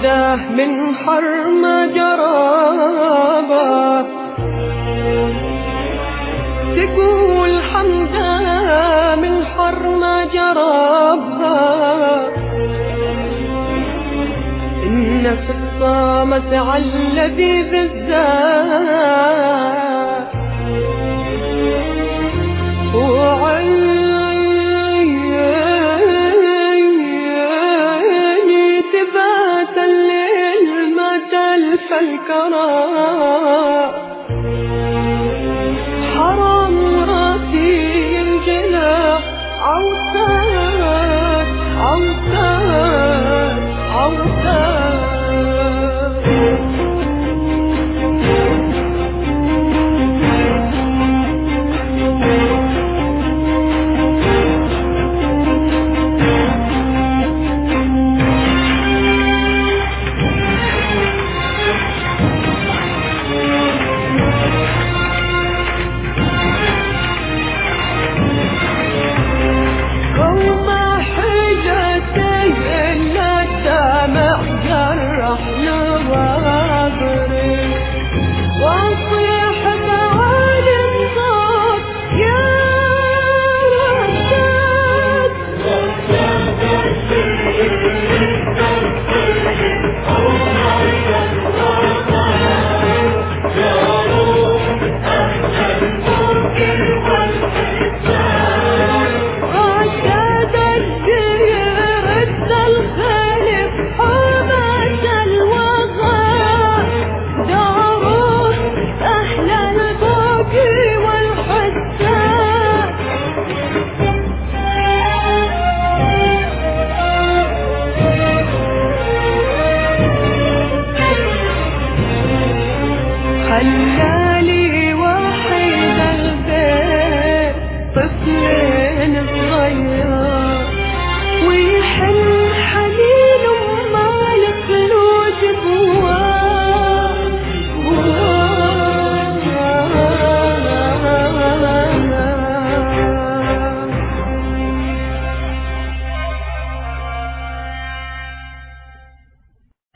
حمده من حر ما جربه، تقول حمده من حر ما جربها، إن في الصامت على اللذيذ الزاد، وعيني تبات الليل ما تلف الكرام، حرام راسي ينجلى عوتان عوتان عوتان. Allah